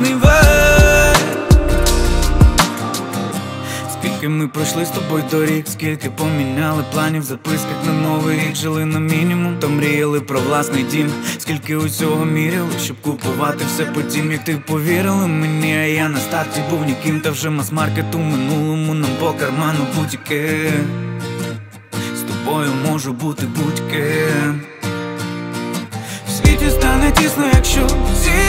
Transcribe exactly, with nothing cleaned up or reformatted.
власний век. Скільки ми пройшли з тобою доріг, скільки поміняли планів в записках на новий рік. Жили на мінімум, то мріяли про власний дім. Скільки усього міряли, щоб купувати все потім. Як ти повірила мені, а я на старті був ніким. Та вже мас-маркет у минулому, нам по карману будь-яке. З тобою можу бути будь-ким. В світі стане тісно, якщо всі